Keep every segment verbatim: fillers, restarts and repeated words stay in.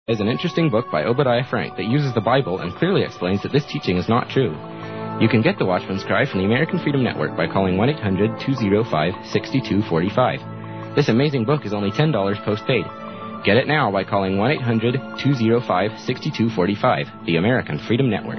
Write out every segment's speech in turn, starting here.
is an interesting book by Obadiah Frank that uses the Bible and clearly explains that this teaching is not true. You can get The Watchman's Cry from the American Freedom Network by calling one eight hundred two oh five six two four five. This amazing book is only ten dollars postpaid. Get it now by calling one eight hundred two oh five six two four five, the American Freedom Network.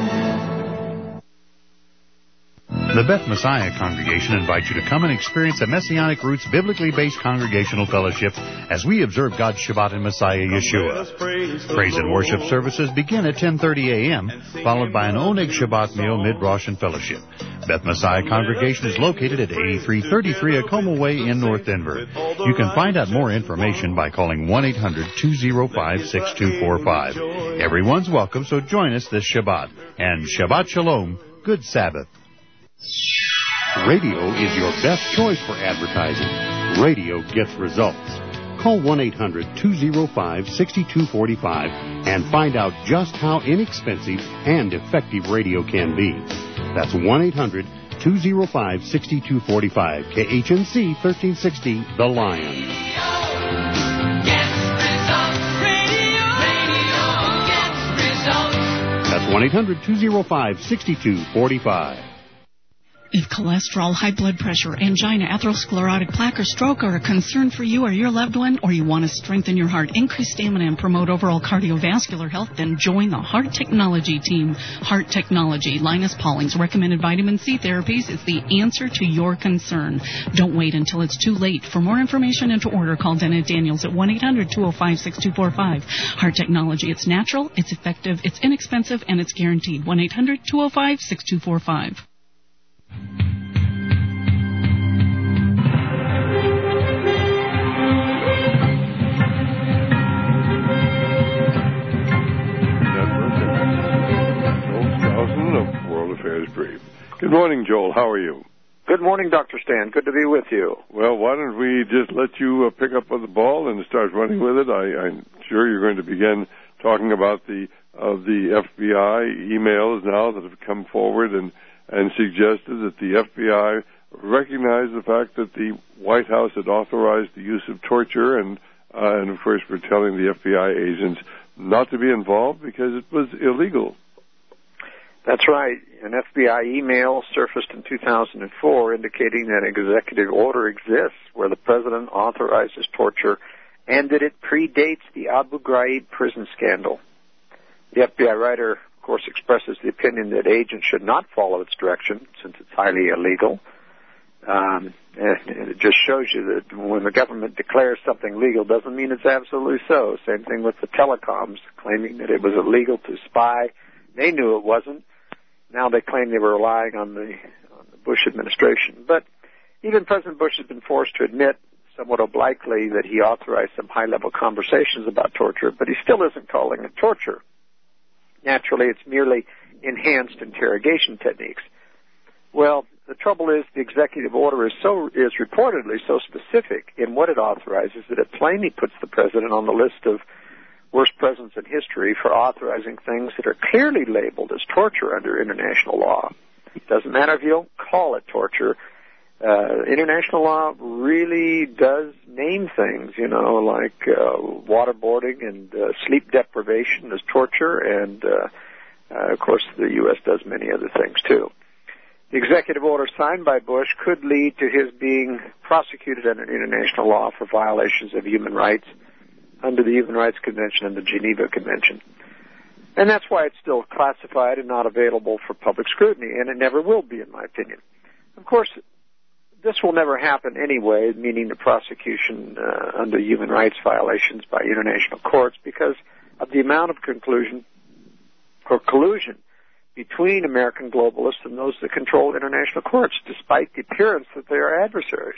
The Beth Messiah Congregation invites you to come and experience a Messianic Roots biblically based congregational fellowship as we observe God's Shabbat in Messiah Yeshua. Praise and worship services begin at ten thirty a.m., followed by an Oneg Shabbat meal mid-Rosh and fellowship. Beth Messiah Congregation is located at eighty-three thirty-three Acoma Way in North Denver. You can find out more information by calling one eight hundred two oh five six two four five. Everyone's welcome, so join us this Shabbat. And Shabbat Shalom, good Sabbath. Radio is your best choice for advertising. Radio gets results. Call one eight hundred two oh five six two four five and find out just how inexpensive and effective radio can be. That's one eight hundred two oh five six two four five. K H N C thirteen sixty, The Lion. That's one eight hundred two oh five six two four five. If cholesterol, high blood pressure, angina, atherosclerotic plaque, or stroke are a concern for you or your loved one, or you want to strengthen your heart, increase stamina, and promote overall cardiovascular health, then join the Heart Technology team. Heart Technology, Linus Pauling's recommended vitamin C therapies is the answer to your concern. Don't wait until it's too late. For more information and to order, call Dennett Daniels at one eight hundred two oh five six two four five. Heart Technology, it's natural, it's effective, it's inexpensive, and it's guaranteed. one eight hundred two oh five six two four five. Good morning, Joel. How are you? Good morning, Doctor Stan. Good to be with you. Well, why don't we just let you uh, pick up the ball and start running with it? I, I'm sure you're going to begin talking about the uh, the F B I emails now that have come forward and, and suggested that the F B I recognized the fact that the White House had authorized the use of torture, and uh, and of course we're telling the F B I agents not to be involved because it was illegal. That's right. An F B I email surfaced in two thousand four indicating that an executive order exists where the president authorizes torture and that it predates the Abu Ghraib prison scandal. The F B I writer, of course, expresses the opinion that agents should not follow its direction since it's highly illegal. Um, and it just shows you that when the government declares something legal doesn't mean it's absolutely so. Same thing with the telecoms, claiming that it was illegal to spy. They knew it wasn't. Now they claim they were relying on the, on the Bush administration. But even President Bush has been forced to admit, somewhat obliquely, that he authorized some high-level conversations about torture, but he still isn't calling it torture. Naturally, it's merely enhanced interrogation techniques. Well, the trouble is the executive order is so is reportedly so specific in what it authorizes that it plainly puts the president on the list of worst presidents in history for authorizing things that are clearly labeled as torture under international law. It doesn't matter if you don't call it torture. Uh, international law really does name things, you know, like uh, waterboarding and uh, sleep deprivation as torture, and, uh, uh, of course, the U S does many other things, too. The executive order signed by Bush could lead to his being prosecuted under international law for violations of human rights under the Human Rights Convention and the Geneva Convention. And that's why it's still classified and not available for public scrutiny, and it never will be, in my opinion. Of course, this will never happen anyway, meaning the prosecution uh, under human rights violations by international courts, because of the amount of conclusion or collusion between American globalists and those that control international courts, despite the appearance that they are adversaries.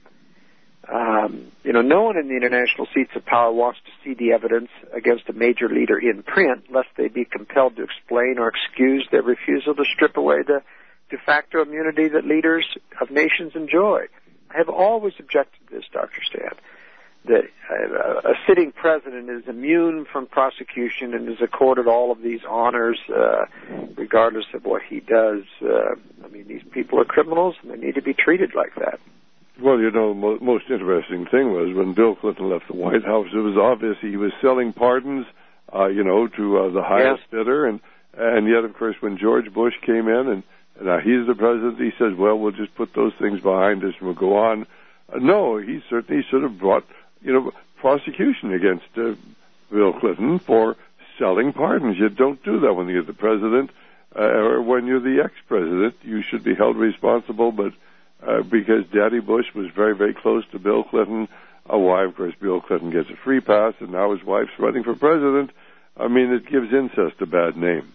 Um, you know, no one in the international seats of power wants to see the evidence against a major leader in print, lest they be compelled to explain or excuse their refusal to strip away the de facto immunity that leaders of nations enjoy. I have always objected to this, Doctor Stan, that a, a sitting president is immune from prosecution and is accorded all of these honors, uh, regardless of what he does. Uh, I mean, these people are criminals, and they need to be treated like that. Well, you know, the mo- most interesting thing was when Bill Clinton left the White House, it was obvious he was selling pardons, uh, you know, to uh, the highest yeah. bidder. And, and yet, of course, when George Bush came in and, and uh, he's the president, he says, well, we'll just put those things behind us and we'll go on. Uh, no, he certainly should have brought, you know, prosecution against uh, Bill Clinton for selling pardons. You don't do that when you're the president uh, or when you're the ex-president. You should be held responsible, but uh, because Daddy Bush was very, very close to Bill Clinton, uh, why, of course, Bill Clinton gets a free pass, and now his wife's running for president. I mean, it gives incest a bad name.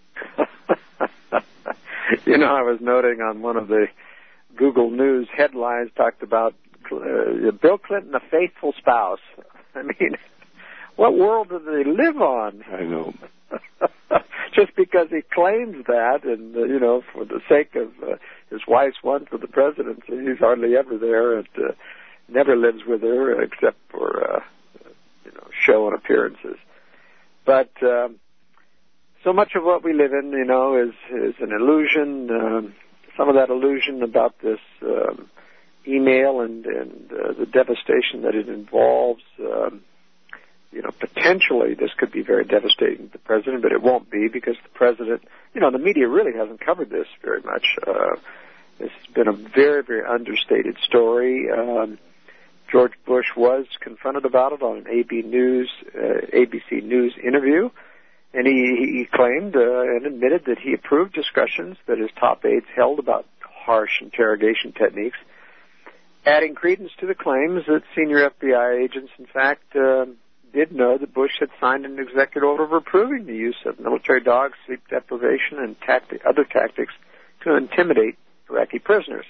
You know, I was noting on one of the Google News headlines talked about uh, Bill Clinton, a faithful spouse. I mean, what world do they live on? I know. Just because he claims that, and uh, you know, for the sake of uh, his wife's run for the presidency, he's hardly ever there, and uh, never lives with her except for uh, you know, show and appearances. But um, so much of what we live in, you know, is is an illusion. Um, some of that illusion about this um, email and and uh, the devastation that it involves. Um, You know, potentially this could be very devastating to the president, but it won't be because the president, you know, the media really hasn't covered this very much. Uh, this has been a very, very understated story. Um, George Bush was confronted about it on an A B News, uh, A B C News interview, and he, he claimed uh, and admitted that he approved discussions that his top aides held about harsh interrogation techniques, adding credence to the claims that senior F B I agents, in fact, uh, did know that Bush had signed an executive order approving the use of military dogs, sleep deprivation, and tacti- other tactics to intimidate Iraqi prisoners.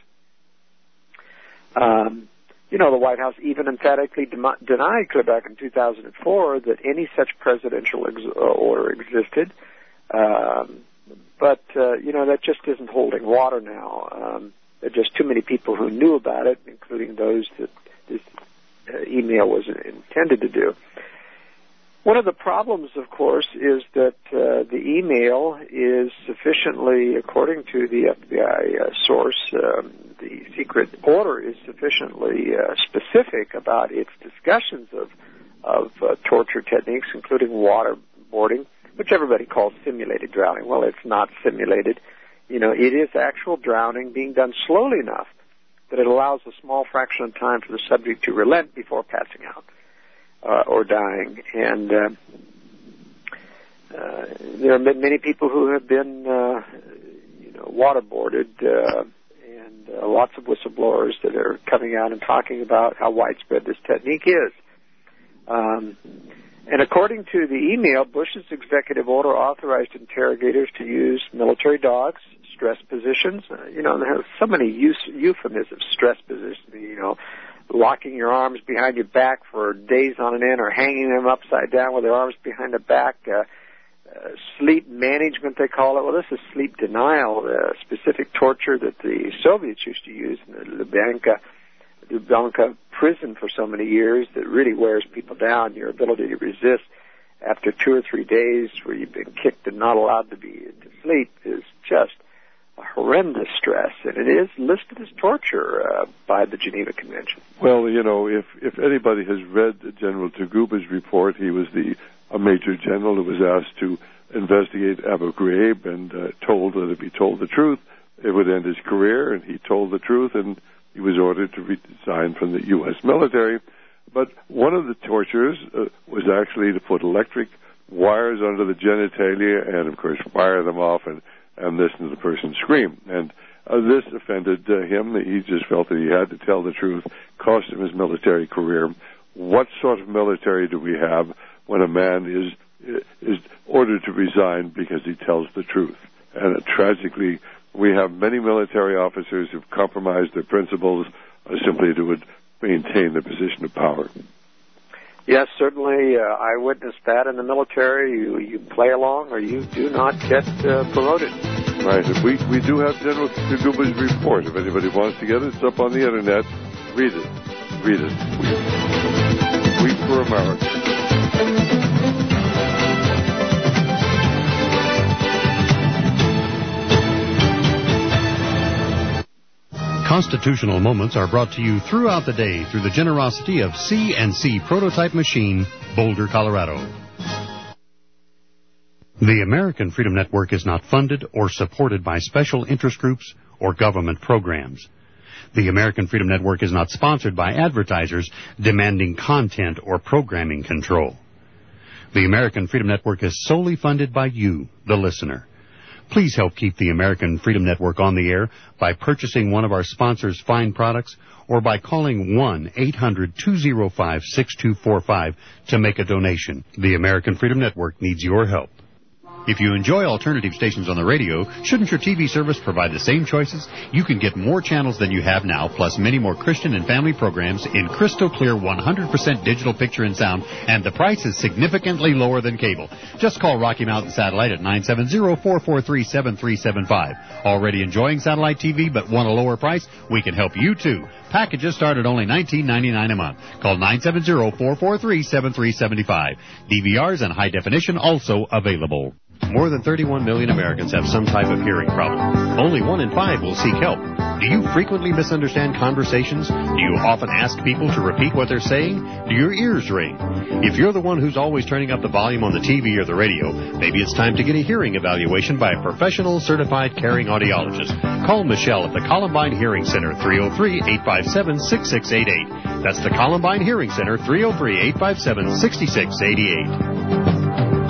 Um, you know, the White House even emphatically de- denied clear back in two thousand four that any such presidential ex- order existed. Um, but, uh, you know, that just isn't holding water now. Um, there are just too many people who knew about it, including those that this uh, email was intended to do. One of the problems, of course, is that uh, the email is sufficiently, according to the F B I uh, source, um, the secret order is sufficiently uh, specific about its discussions of of uh, torture techniques, including waterboarding, which everybody calls simulated drowning. Well, it's not simulated. You know, it is actual drowning being done slowly enough that it allows a small fraction of time for the subject to relent before passing out. Uh, or dying, and uh, uh, there have been many people who have been, uh, you know, waterboarded, uh, and uh, lots of whistleblowers that are coming out and talking about how widespread this technique is. Um, and according to the email, Bush's executive order authorized interrogators to use military dogs, stress positions. Uh, you know, there are so many use, euphemisms, stress positions. You know. Locking your arms behind your back for days on end, or hanging them upside down with their arms behind the back. Uh, uh, sleep management, they call it. Well, this is sleep denial, uh, specific torture that the Soviets used to use in the Lubyanka, Lubyanka prison for so many years that really wears people down. Your ability to resist after two or three days where you've been kicked and not allowed to be to sleep is just a horrendous stress, and it is listed as torture uh, by the Geneva Convention. Well, you know, if if anybody has read General Taguba's report, he was the a major general who was asked to investigate Abu Ghraib and uh, told that if he told the truth, it would end his career, and he told the truth, and he was ordered to resign from the U S military. But one of the tortures uh, was actually to put electric wires under the genitalia and, of course, fire them off and and listen to the person scream. And uh, this offended uh, him. He just felt that he had to tell the truth, cost him his military career. What sort of military do we have when a man is is ordered to resign because he tells the truth? And uh, tragically, we have many military officers who've compromised their principles uh, simply to maintain their position of power. Yes, certainly. Uh, I witnessed that in the military. You, you play along or you do not get uh, promoted. Right. And we, we do have General Taguba's report. If anybody wants to get it, it's up on the Internet. Read it. Read it. Weep for America. Constitutional Moments are brought to you throughout the day through the generosity of C and C Prototype Machine, Boulder, Colorado. The American Freedom Network is not funded or supported by special interest groups or government programs. The American Freedom Network is not sponsored by advertisers demanding content or programming control. The American Freedom Network is solely funded by you, the listener. Please help keep the American Freedom Network on the air by purchasing one of our sponsors' fine products or by calling one eight hundred two oh five six two four five to make a donation. The American Freedom Network needs your help. If you enjoy alternative stations on the radio, shouldn't your T V service provide the same choices? You can get more channels than you have now, plus many more Christian and family programs in crystal clear one hundred percent digital picture and sound, and the price is significantly lower than cable. Just call Rocky Mountain Satellite at nine seven zero, four four three, seven three seven five. Already enjoying satellite T V but want a lower price? We can help you too. Packages start at only nineteen ninety-nine a month. Call nine seven zero, four four three, seven three seven five. D V Rs and high definition also available. More than thirty-one million Americans have some type of hearing problem. Only one in five will seek help. Do you frequently misunderstand conversations? Do you often ask people to repeat what they're saying? Do your ears ring? If you're the one who's always turning up the volume on the T V or the radio, maybe it's time to get a hearing evaluation by a professional certified caring audiologist. Call Michelle at the Columbine Hearing Center, three oh three, eight five seven, six six eight eight. That's the Columbine Hearing Center, three oh three, eight five seven, six six eight eight.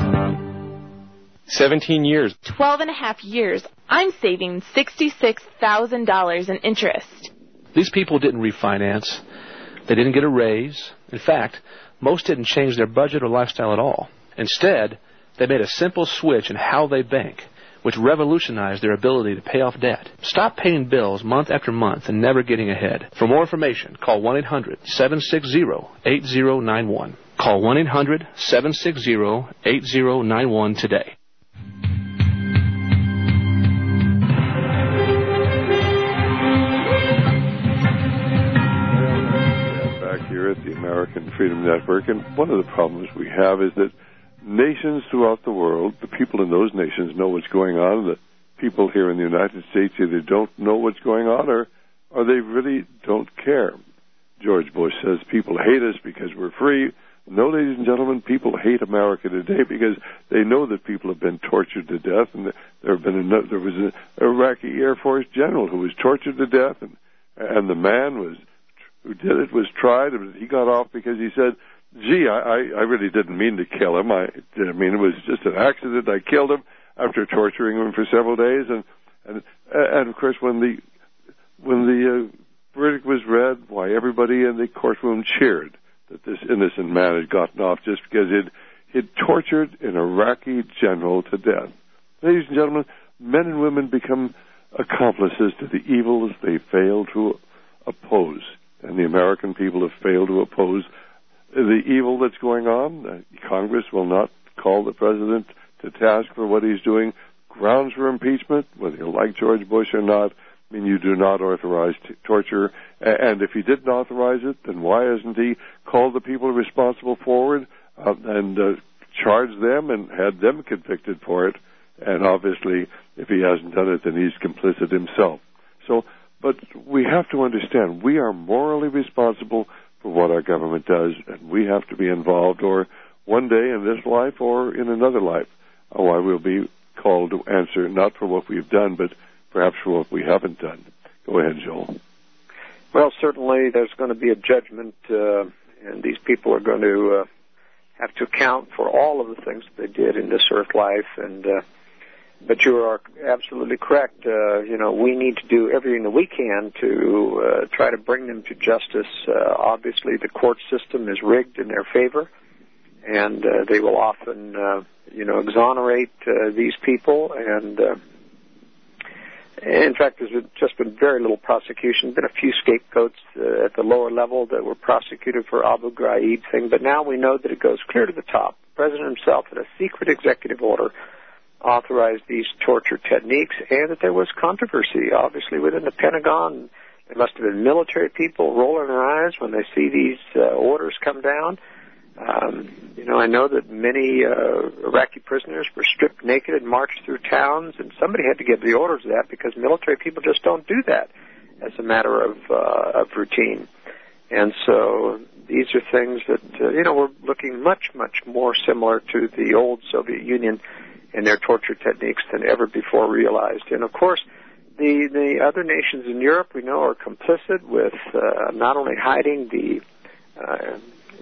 seventeen years. Twelve and a half years. I'm saving sixty-six thousand dollars in interest. These people didn't refinance. They didn't get a raise. In fact, most didn't change their budget or lifestyle at all. Instead, they made a simple switch in how they bank, which revolutionized their ability to pay off debt. Stop paying bills month after month and never getting ahead. For more information, call one eight hundred, seven six zero, eight zero nine one. Call one eight hundred, seven six zero, eight zero nine one today. At the American Freedom Network, and one of the problems we have is that nations throughout the world, the people in those nations know what's going on, and the people here in the United States either don't know what's going on or, or they really don't care. George Bush says people hate us because we're free. No, ladies and gentlemen, people hate America today because they know that people have been tortured to death, and there have been a, there was an Iraqi Air Force general who was tortured to death, and and the man was who did it was tried, and he got off because he said, gee, I, I really didn't mean to kill him. I, I mean, it was just an accident. I killed him after torturing him for several days. And, and, and of course, when the, when the uh, verdict was read, why, everybody in the courtroom cheered that this innocent man had gotten off just because he'd, he'd tortured an Iraqi general to death. Ladies and gentlemen, men and women become accomplices to the evils they fail to oppose. And the American people have failed to oppose the evil that's going on. Uh, Congress will not call the president to task for what he's doing. Grounds for impeachment, whether you like George Bush or not, I mean, you do not authorize t- torture. A- and if he didn't authorize it, then why hasn't he called the people responsible forward uh, and uh, charged them and had them convicted for it? And obviously, if he hasn't done it, then he's complicit himself. So, but we have to understand, we are morally responsible for what our government does, and we have to be involved, or one day in this life or in another life, why we'll be called to answer not for what we've done, but perhaps for what we haven't done. Go ahead, Joel. Well, certainly there's going to be a judgment, uh, and these people are going to uh, have to account for all of the things that they did in this earth life, and uh, but you are absolutely correct. Uh, you know, we need to do everything that we can to uh, try to bring them to justice. Uh, obviously, the court system is rigged in their favor, and uh, they will often, uh, you know, exonerate uh, these people. And uh, in fact, there's just been very little prosecution. Been a few scapegoats uh, at the lower level that were prosecuted for Abu Ghraib thing, but now we know that it goes clear to the top. The president himself, in a secret executive order, authorized these torture techniques, and that there was controversy, obviously, within the Pentagon. There must have been military people rolling their eyes when they see these uh, orders come down. Um, you know, I know that many uh, Iraqi prisoners were stripped naked and marched through towns, and somebody had to give the orders of that because military people just don't do that. as a matter of, uh, of routine. And so these are things that, uh, you know, we're looking much, much more similar to the old Soviet Union and their torture techniques than ever before realized. And, of course, the, the other nations in Europe, we know, are complicit with uh, not only hiding the, uh,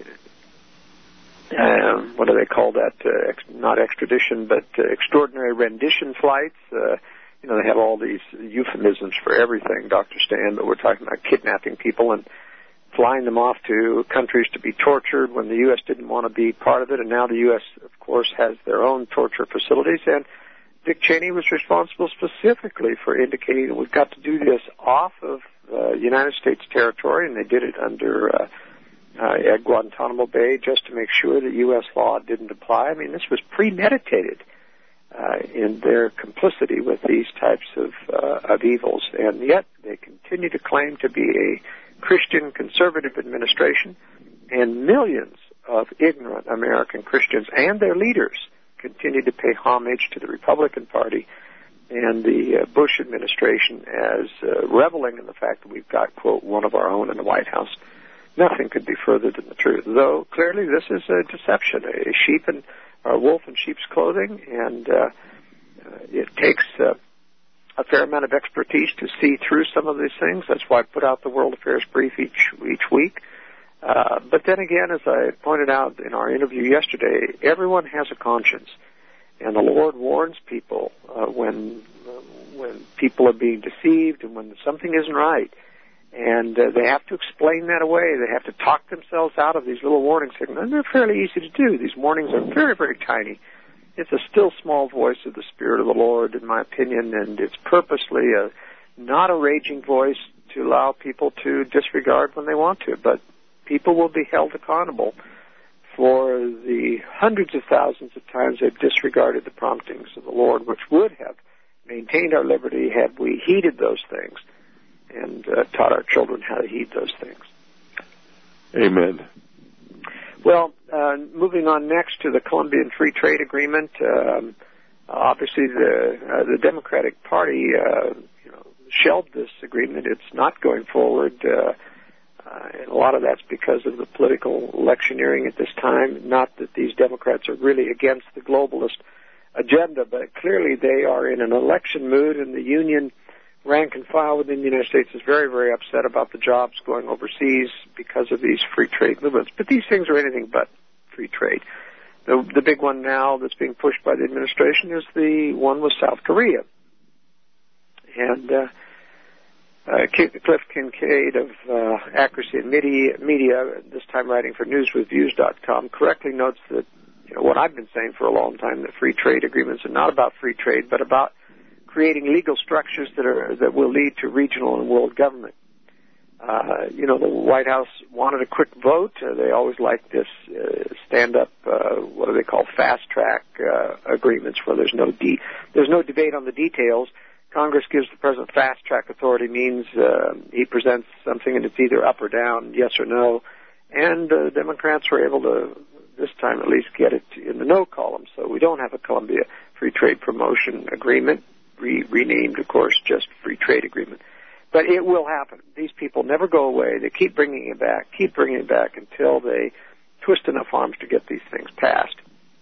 uh, what do they call that, uh, ex- not extradition, but uh, extraordinary rendition flights. Uh, you know, they have all these euphemisms for everything, Doctor Stan, but we're talking about kidnapping people and flying them off to countries to be tortured when the U S didn't want to be part of it, and now the U S, of course, has their own torture facilities, and Dick Cheney was responsible specifically for indicating that we've got to do this off of uh, United States territory, and they did it under uh, uh, at Guantanamo Bay just to make sure that U S law didn't apply. I mean, this was premeditated uh, in their complicity with these types of, uh, of evils, and yet they continue to claim to be a Christian conservative administration, and millions of ignorant American Christians and their leaders continue to pay homage to the Republican Party and the uh, Bush administration as uh, reveling in the fact that we've got, quote, one of our own in the White House. Nothing could be further than the truth, though clearly this is a deception, a sheep and a wolf in sheep's clothing, and uh, uh, it takes uh, a fair amount of expertise to see through some of these things. That's why I put out the World Affairs Brief each each week. Uh, but then again, as I pointed out in our interview yesterday, everyone has a conscience, and the Lord warns people uh, when uh, when people are being deceived and when something isn't right, and uh, they have to explain that away. They have to talk themselves out of these little warning signals, and they're fairly easy to do. These warnings are very, very tiny. It's a still small voice of the Spirit of the Lord, in my opinion, and it's purposely a, not a raging voice to allow people to disregard when they want to, but people will be held accountable for the hundreds of thousands of times they've disregarded the promptings of the Lord, which would have maintained our liberty had we heeded those things and uh, taught our children how to heed those things. Amen. Well, uh, moving on next to the Colombian Free Trade Agreement, um, obviously the uh, the Democratic Party, uh, you know, shelved this agreement. It's not going forward, uh, uh, and a lot of that's because of the political electioneering at this time. Not that these Democrats are really against the globalist agenda, but clearly they are in an election mood, and the union rank and file within the United States is very, very upset about the jobs going overseas because of these free trade movements. But these things are anything but free trade. The, the big one now that's being pushed by the administration is the one with South Korea. And uh, uh, Cliff Kincaid of uh, Accuracy and Media, Media, this time writing for news reviews dot com, correctly notes that, you know, what I've been saying for a long time, that free trade agreements are not about free trade, but about creating legal structures that are that will lead to regional and world government. Uh, you know, the White House wanted a quick vote. Uh, they always like this uh, stand-up, uh, what do they call, fast-track uh, agreements, where there's no de- there's no debate on the details. Congress gives the president fast-track authority, means uh, he presents something and it's either up or down, yes or no. And uh, Democrats were able to, this time at least, get it in the no column. So we don't have a Colombia Free Trade Promotion Agreement, re- renamed, of course, just Free Trade Agreement. But it will happen. These people never go away. They keep bringing it back, keep bringing it back until they twist enough arms to get these things passed.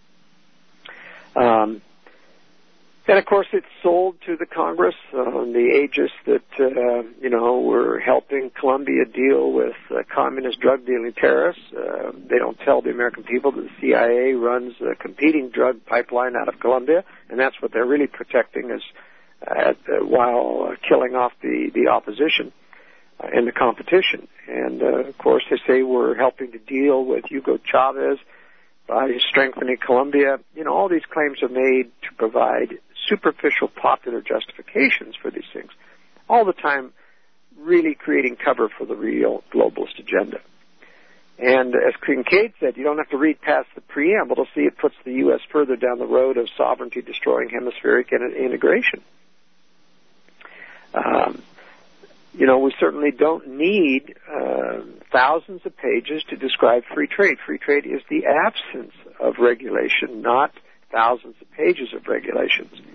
Um, and, of course, it's sold to the Congress on the aegis that, uh, you know, we're helping Colombia deal with uh, communist drug-dealing terrorists. Uh, they don't tell the American people that the C I A runs a competing drug pipeline out of Colombia, and that's what they're really protecting is At, uh, while uh, killing off the, the opposition uh, in the competition. And, uh, of course, they say we're helping to deal with Hugo Chavez by strengthening Colombia. You know, all these claims are made to provide superficial popular justifications for these things, all the time really creating cover for the real globalist agenda. And as Kincaid said, you don't have to read past the preamble to see it puts the U S further down the road of sovereignty-destroying hemispheric integration. Um, you know, we certainly don't need uh, thousands of pages to describe free trade. Free trade is the absence of regulation, not thousands of pages of regulations.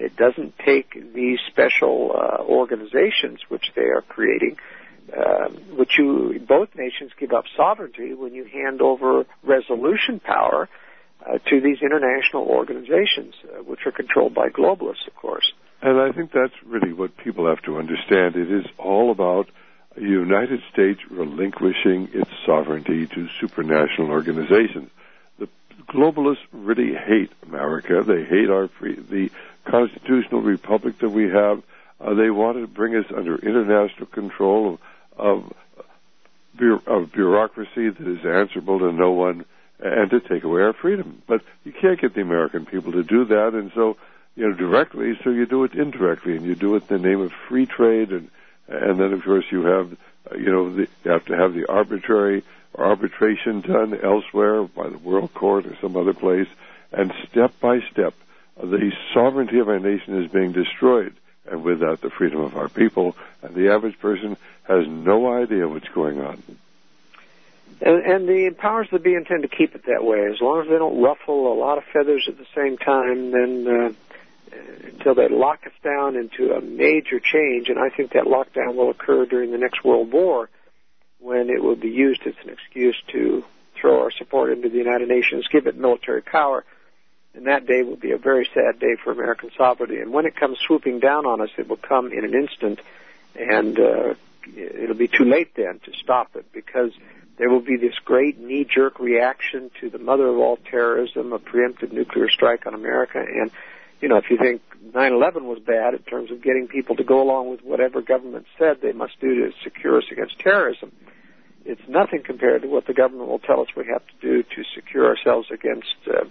It doesn't take these special uh, organizations, which they are creating, uh, which you, both nations give up sovereignty when you hand over resolution power uh, to these international organizations, uh, which are controlled by globalists, of course. And I think that's really what people have to understand. It is all about the United States relinquishing its sovereignty to supranational organizations. The globalists really hate America. They hate our free, the constitutional republic that we have. Uh, they want to bring us under international control of, of, of bureaucracy that is answerable to no one, and to take away our freedom. But you can't get the American people to do that, and so, you know, directly, so you do it indirectly, and you do it in the name of free trade, and and then, of course, you have, uh, you know, the, you have to have the arbitrary or arbitration done elsewhere by the World Court or some other place, and step by step, uh, the sovereignty of our nation is being destroyed, and with that, the freedom of our people, and the average person has no idea what's going on. And, and the powers that be intend to keep it that way. As long as they don't ruffle a lot of feathers at the same time, then uh, until they lock us down into a major change, and I think that lockdown will occur during the next World War, when it will be used as an excuse to throw our support into the United Nations, give it military power, and that day will be a very sad day for American sovereignty. And when it comes swooping down on us, it will come in an instant, and uh, it'll be too late then to stop it, because there will be this great knee-jerk reaction to the mother of all terrorism, a preemptive nuclear strike on America. And, you know, if you think nine eleven was bad in terms of getting people to go along with whatever government said they must do to secure us against terrorism, it's nothing compared to what the government will tell us we have to do to secure ourselves against uh,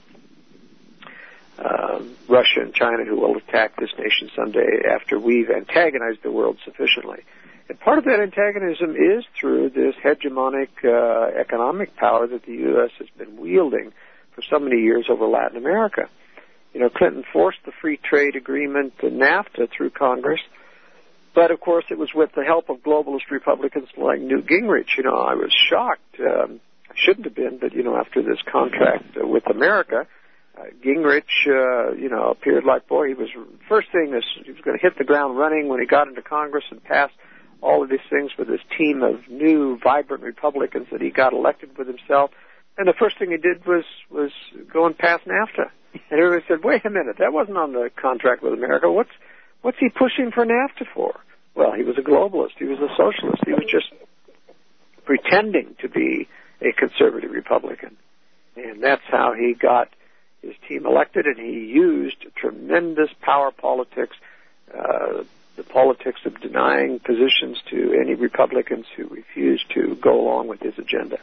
uh, Russia and China, who will attack this nation someday after we've antagonized the world sufficiently. And part of that antagonism is through this hegemonic uh, economic power that the U S has been wielding for so many years over Latin America. You know, Clinton forced the free trade agreement, the NAFTA, through Congress, but of course it was with the help of globalist Republicans like Newt Gingrich. You know, I was shocked. Um, I shouldn't have been, but, you know, after this contract uh, with America, uh, Gingrich, uh, you know, appeared like, boy, he was, first thing is he was going to hit the ground running when he got into Congress and passed all of these things with this team of new, vibrant Republicans that he got elected with himself. And the first thing he did was, was go and pass NAFTA. And everybody said, wait a minute, that wasn't on the contract with America. What's, what's he pushing for NAFTA for? Well, he was a globalist. He was a socialist. He was just pretending to be a conservative Republican. And that's how he got his team elected, and he used tremendous power politics, uh, the politics of denying positions to any Republicans who refused to go along with his agenda.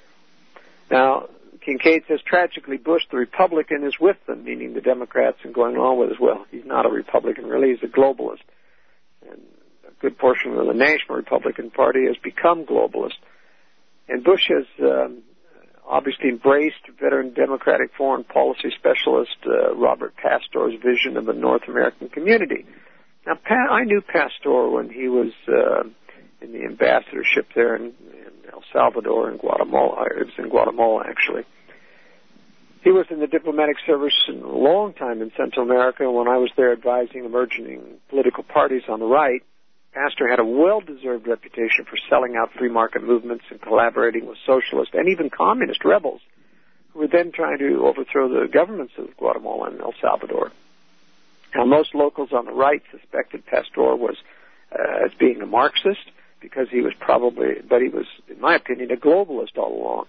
Now, Kincaid says, tragically, Bush, the Republican, is with them, meaning the Democrats, and going along with it as well. He's not a Republican, really. He's a globalist. And a good portion of the National Republican Party has become globalist. And Bush has um, obviously embraced veteran Democratic foreign policy specialist uh, Robert Pastor's vision of a North American community. Now, Pat, I knew Pastor when he was uh, in the ambassadorship there in, in El Salvador and Guatemala. It was in Guatemala, actually. He was in the diplomatic service a long time in Central America. When I was there advising emerging political parties on the right, Pastor had a well-deserved reputation for selling out free market movements and collaborating with socialist and even communist rebels who were then trying to overthrow the governments of Guatemala and El Salvador. Now, most locals on the right suspected Pastor was uh, as being a Marxist because he was probably, but he was, in my opinion, a globalist all along.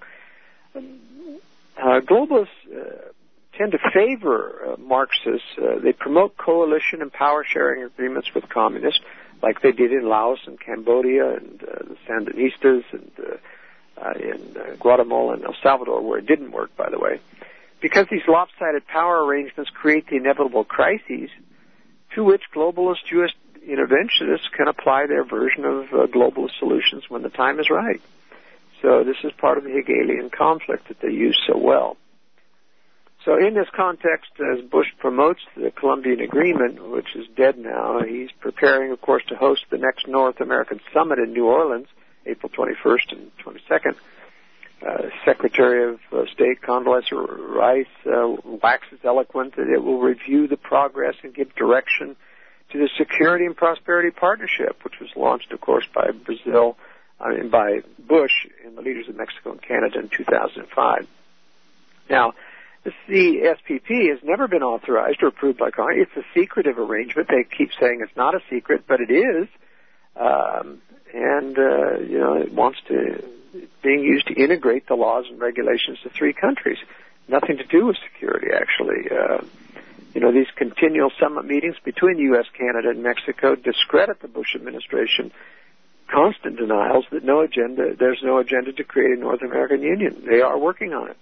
Uh, globalists uh, tend to favor uh, Marxists. Uh, they promote coalition and power-sharing agreements with communists, like they did in Laos and Cambodia and uh, the Sandinistas and uh, uh, in uh, Guatemala and El Salvador, where it didn't work, by the way. Because these lopsided power arrangements create the inevitable crises to which globalist U S interventionists can apply their version of uh, globalist solutions when the time is right. So this is part of the Hegelian conflict that they use so well. So in this context, as Bush promotes the Colombian Agreement, which is dead now, he's preparing, of course, to host the next North American Summit in New Orleans, April twenty-first and twenty-second. Uh, Secretary of uh, State Condoleezza Rice uh, waxes eloquent that it will review the progress and give direction to the Security and Prosperity Partnership, which was launched, of course, by Brazil, I mean, by Bush and the leaders of Mexico and Canada in two thousand five. Now, the S P P has never been authorized or approved by Congress. It's a secretive arrangement. They keep saying it's not a secret, but it is. Um, and, uh, you know, it wants to, being used to integrate the laws and regulations of three countries. Nothing to do with security, actually. Uh, you know, these continual summit meetings between U S, Canada, and Mexico discredit the Bush administration. Constant denials that no agenda, there's no agenda to create a North American Union. They are working on it.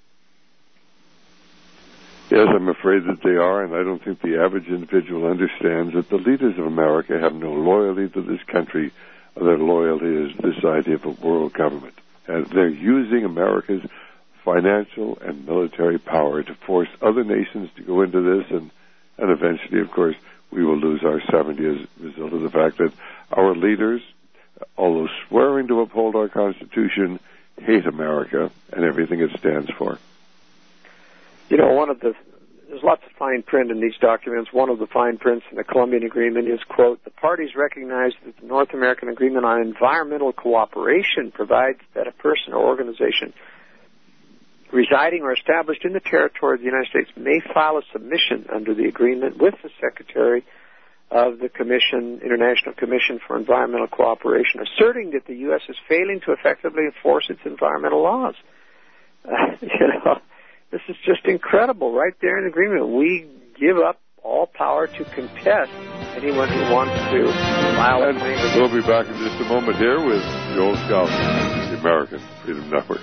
Yes, I'm afraid that they are, and I don't think the average individual understands that the leaders of America have no loyalty to this country. Their loyalty is this idea of a world government. And they're using America's financial and military power to force other nations to go into this, and, and eventually, of course, we will lose our sovereignty as a result of the fact that our leaders, although swearing to uphold our Constitution, hate America and everything it stands for. You know, one of the, there's lots of fine print in these documents. One of the fine prints in the Colombian Agreement is, quote, the parties recognize that the North American Agreement on Environmental Cooperation provides that a person or organization residing or established in the territory of the United States may file a submission under the agreement with the Secretary of the Commission, International Commission for Environmental Cooperation, asserting that the U S is failing to effectively enforce its environmental laws. Uh, you know, this is just incredible. Right there in the agreement, we give up all power to contest anyone who wants to file a claim. We'll be back in just a moment here with Joel Skousen, the American Freedom Network.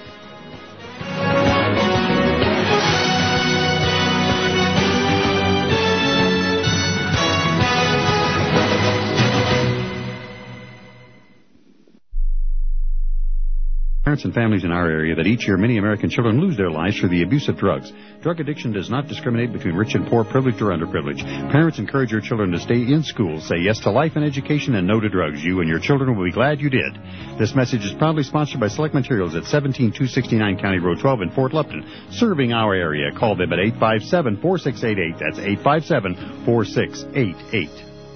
Parents and families in our area that each year many American children lose their lives through the abuse of drugs. Drug addiction does not discriminate between rich and poor, privileged or underprivileged. Parents encourage your children to stay in school, say yes to life and education, and no to drugs. You and your children will be glad you did. This message is proudly sponsored by Select Materials at seventeen two sixty-nine County Road twelve in Fort Lupton, serving our area. Call them at eight five seven, four six eight eight. That's eight five seven, four six eight eight.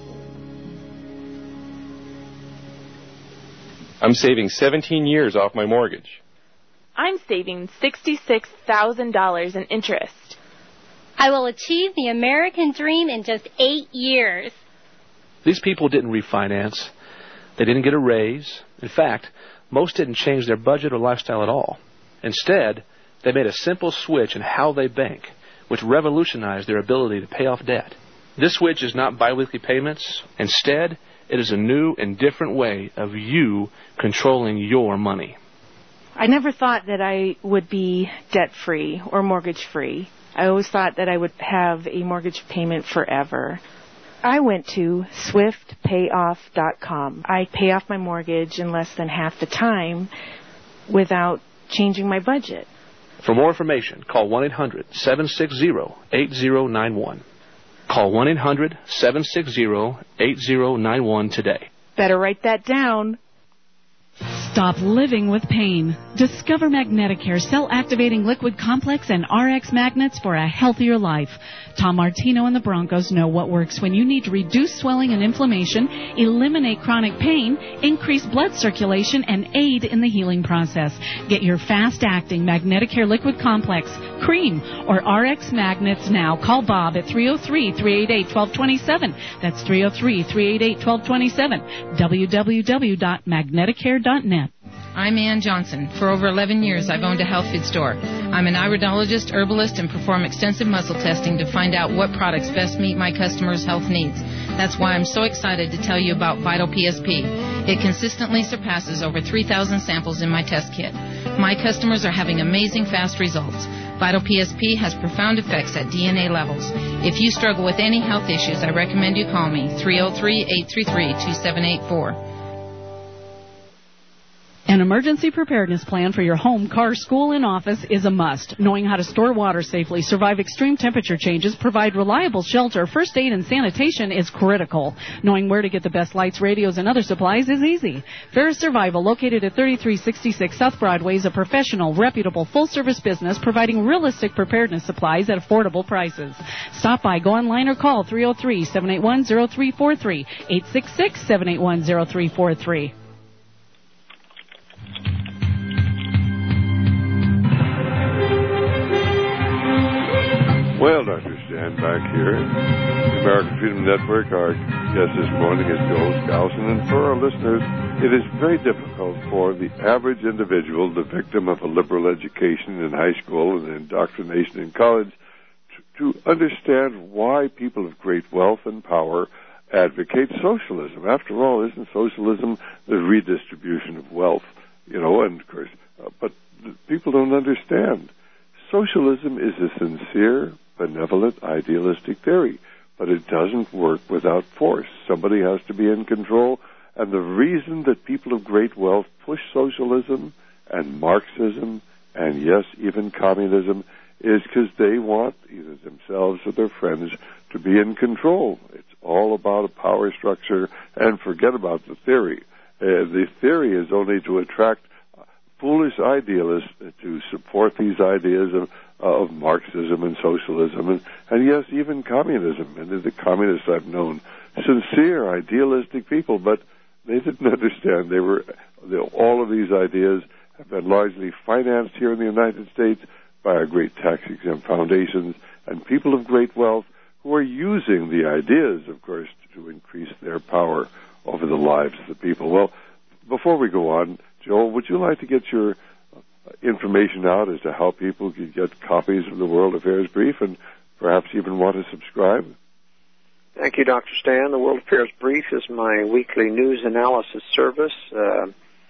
I'm saving seventeen years off my mortgage. I'm saving sixty-six thousand dollars in interest. I will achieve the American dream in just eight years. These people didn't refinance. They didn't get a raise. In fact, most didn't change their budget or lifestyle at all. Instead, they made a simple switch in how they bank, which revolutionized their ability to pay off debt. This switch is not biweekly payments. Instead, it is a new and different way of you controlling your money. I never thought that I would be debt-free or mortgage-free. I always thought that I would have a mortgage payment forever. I went to swift payoff dot com. I pay off my mortgage in less than half the time without changing my budget. For more information, call one eight hundred, seven six zero, eight zero nine one. Call one eight hundred, seven six zero, eight zero nine one today. Better write that down. Stop living with pain. Discover Magneticare cell-activating liquid complex and R X magnets for a healthier life. Tom Martino and the Broncos know what works when you need to reduce swelling and inflammation, eliminate chronic pain, increase blood circulation, and aid in the healing process. Get your fast-acting Magneticare liquid complex, cream, or R X magnets now. Call Bob at three oh three, three eight eight, one two two seven. That's three oh three, three eight eight, one two two seven. w w w dot magneticare dot net. I'm Ann Johnson. For over eleven years, I've owned a health food store. I'm an iridologist, herbalist, and perform extensive muscle testing to find out what products best meet my customers' health needs. That's why I'm so excited to tell you about Vital P S P. It consistently surpasses over three thousand samples in my test kit. My customers are having amazing fast results. Vital P S P has profound effects at D N A levels. If you struggle with any health issues, I recommend you call me, three oh three, eight three three, two seven eight four. An emergency preparedness plan for your home, car, school, and office is a must. Knowing how to store water safely, survive extreme temperature changes, provide reliable shelter, first aid, and sanitation is critical. Knowing where to get the best lights, radios, and other supplies is easy. Ferris Survival, located at thirty-three sixty-six South Broadway, is a professional, reputable, full-service business providing realistic preparedness supplies at affordable prices. Stop by, go online, or call three oh three, seven eight one, oh three four three, eight six six, seven eight one, oh three four three. Well, Doctor Stan, back here at the American Freedom Network. Our guest this morning is Joel Skousen, and for our listeners, it is very difficult for the average individual, the victim of a liberal education in high school and indoctrination in college, to, to understand why people of great wealth and power advocate socialism. After all, isn't socialism the redistribution of wealth? You know, and of course, uh, but people don't understand. Socialism is a sincere, benevolent, idealistic theory, but it doesn't work without force. Somebody has to be in control, and the reason that people of great wealth push socialism and Marxism and, yes, even communism is because they want either themselves or their friends to be in control. It's all about a power structure, and forget about the theory. Uh, the theory is only to attract foolish idealists to support these ideas of, uh, of Marxism and socialism, and, and yes, even communism. And the communists I've known, sincere, idealistic people, but they didn't understand. They were they, all of these ideas have been largely financed here in the United States by our great tax-exempt foundations and people of great wealth who are using the ideas, of course, to increase their power over the lives of the people. Well, before we go on, Joel, would you like to get your information out as to how people can get copies of the World Affairs Brief and perhaps even want to subscribe? Thank you, Doctor Stan. The World Affairs Brief is my weekly news analysis service, uh,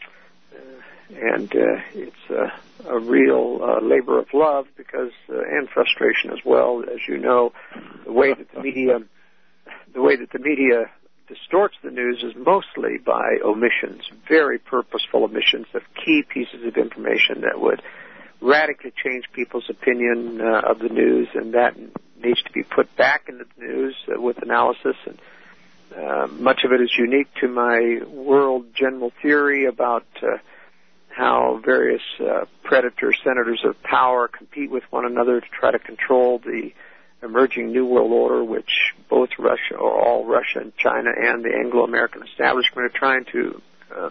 and uh, it's uh, a real uh, labor of love because, uh, and frustration as well. As you know, the way that the media, the way that the media distorts the news is mostly by omissions, very purposeful omissions of key pieces of information that would radically change people's opinion uh, of the news, and that needs to be put back into the news uh, with analysis. And uh, much of it is unique to my world general theory about uh, how various uh, predator centers of power compete with one another to try to control the emerging New World Order, which both Russia, or all Russia and China and the Anglo-American establishment are trying to uh,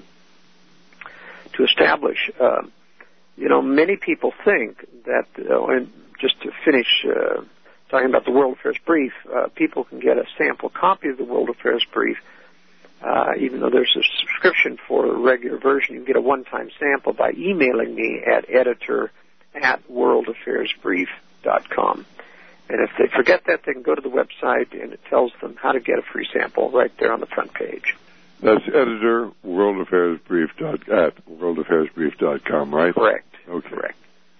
to establish. Uh, you know, many people think that, uh, and just to finish uh, talking about the World Affairs Brief, uh, people can get a sample copy of the World Affairs Brief, uh, even though there's a subscription for the regular version. You can get a one-time sample by emailing me at editor at world affairs brief dot com. And if they forget that, they can go to the website, and it tells them how to get a free sample right there on the front page. That's editor world affairs brief dot at world affairs brief dot com, right? Correct. Okay. Correct.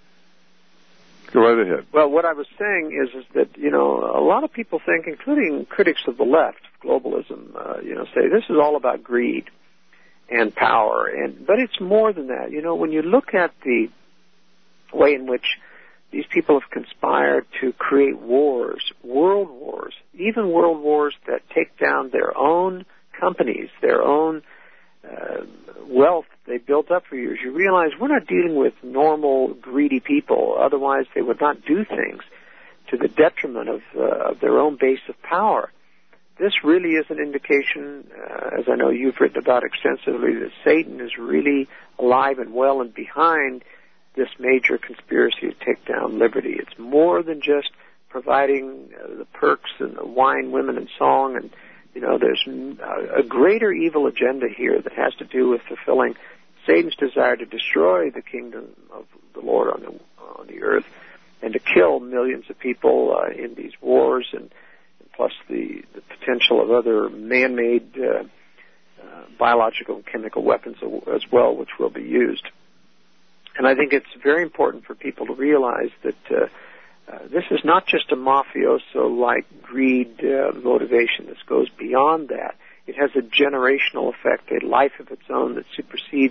Go right ahead. Well, what I was saying is, is that, you know, a lot of people think, including critics of the left, globalism, uh, you know, say this is all about greed and power, and but it's more than that. You know, when you look at the way in which these people have conspired to create wars, world wars, even world wars that take down their own companies, their own uh, wealth they built up for years. You realize we're not dealing with normal, greedy people. Otherwise, they would not do things to the detriment of, uh, of their own base of power. This really is an indication, uh, as I know you've written about extensively, that Satan is really alive and well and behind this major conspiracy to take down liberty. It's more than just providing uh, the perks and the wine, women, and song. And, you know, there's a, a greater evil agenda here that has to do with fulfilling Satan's desire to destroy the kingdom of the Lord on the, on the earth and to kill millions of people uh, in these wars, and, and plus the, the potential of other man-made uh, uh, biological and chemical weapons as well, which will be used. And I think it's very important for people to realize that uh, uh, this is not just a mafioso-like greed uh, motivation. This goes beyond that. It has a generational effect, a life of its own that supersedes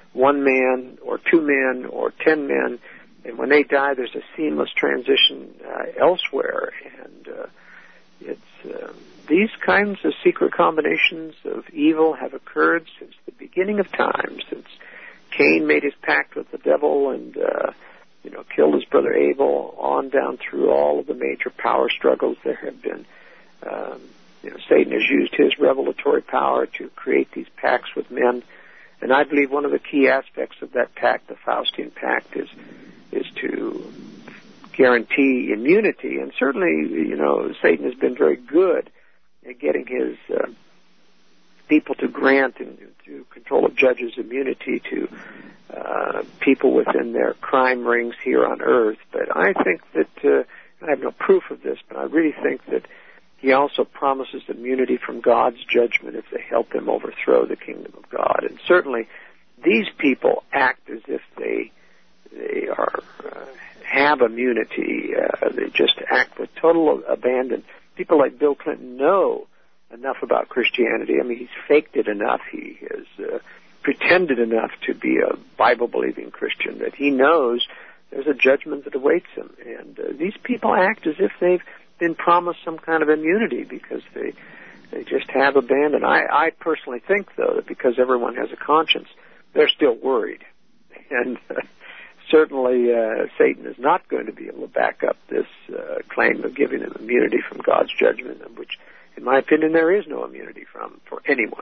one man or two men or ten men, and when they die, there's a seamless transition uh, elsewhere. And uh, it's uh, these kinds of secret combinations of evil have occurred since the beginning of time, since Cain made his pact with the devil and uh, you know killed his brother Abel, on down through all of the major power struggles there have been. Um, you know, Satan has used his revelatory power to create these pacts with men, and I believe one of the key aspects of that pact, the Faustian Pact, is is to guarantee immunity. And certainly, you know, Satan has been very good at getting his uh, people to grant and to control of judges immunity to uh, people within their crime rings here on earth. But I think that, uh, I have no proof of this, but I really think that he also promises immunity from God's judgment if they help him overthrow the kingdom of God. And certainly these people act as if they they are uh, have immunity. Uh, they just act with total abandon. People like Bill Clinton know enough about Christianity. I mean, he's faked it enough. He has uh, pretended enough to be a Bible-believing Christian that he knows there's a judgment that awaits him. And uh, these people act as if they've been promised some kind of immunity because they they just have abandoned. I, I personally think, though, that because everyone has a conscience, they're still worried. And uh, certainly uh, Satan is not going to be able to back up this uh, claim of giving them immunity from God's judgment, which, in my opinion, there is no immunity from for anyone.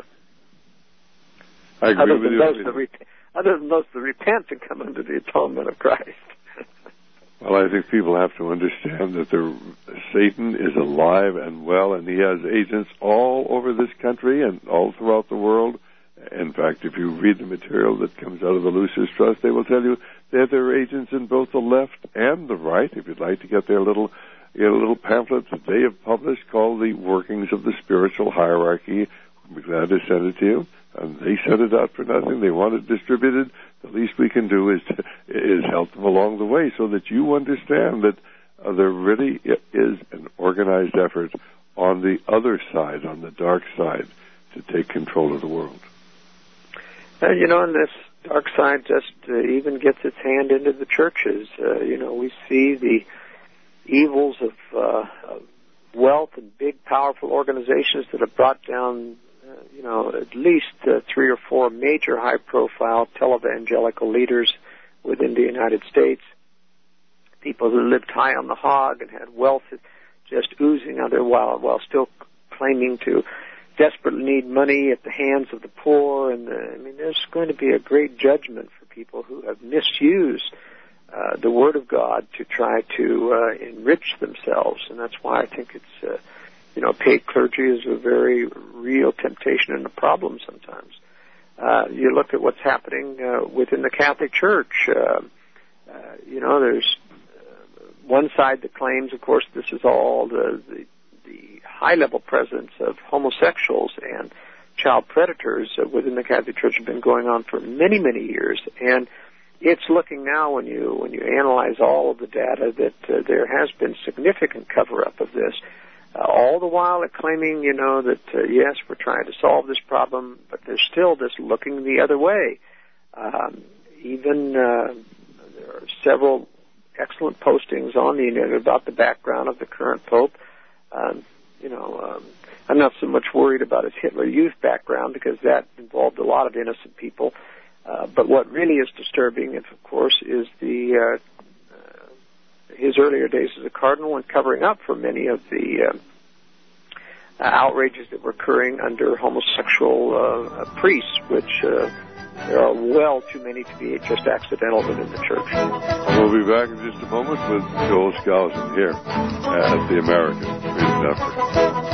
I agree other with than you. Those that rep- other than those that repent and come under the atonement of Christ. Well, I think people have to understand that the, Satan is alive and well, and he has agents all over this country and all throughout the world. In fact, if you read the material that comes out of the Lucis Trust, they will tell you that there are agents in both the left and the right. If you'd like to get their little, get a little pamphlet that they have published called "The Workings of the Spiritual Hierarchy," we'll be glad to send it to you. And they sent it out for nothing. They want it distributed. The least we can do is to, is help them along the way, so that you understand that uh, there really is an organized effort on the other side, on the dark side, to take control of the world. Uh, you know, and this dark side just uh, even gets its hand into the churches. Uh, you know, we see the evils of, uh, of wealth and big, powerful organizations that have brought down, uh, you know, at least uh, three or four major high-profile televangelical leaders within the United States. People who lived high on the hog and had wealth just oozing out there while, while still claiming to desperately need money at the hands of the poor. And the, I mean, there's going to be a great judgment for people who have misused uh, the Word of God to try to uh, enrich themselves. And that's why I think it's, uh, you know, paid clergy is a very real temptation and a problem sometimes. Uh, you look at what's happening uh, within the Catholic Church. Uh, uh, you know, there's uh, one side that claims, of course, this is all the, the the high-level presence of homosexuals and child predators uh, within the Catholic Church have been going on for many, many years. And it's looking now, when you when you analyze all of the data, that uh, there has been significant cover-up of this. Uh, all the while it claiming, you know, that, uh, yes, we're trying to solve this problem, but there's still this looking the other way. Um, even uh, there are several excellent postings on the internet about the background of the current Pope. Um, you know, um, I'm not so much worried about his Hitler Youth background because that involved a lot of innocent people. Uh, but what really is disturbing, of course, is the uh, uh, his earlier days as a cardinal and covering up for many of the uh, outrages that were occurring under homosexual uh, uh, priests, which uh, there are well too many to be just accidental within the church. We'll be back in just a moment with Joel Skousen here at the American Freedom Network.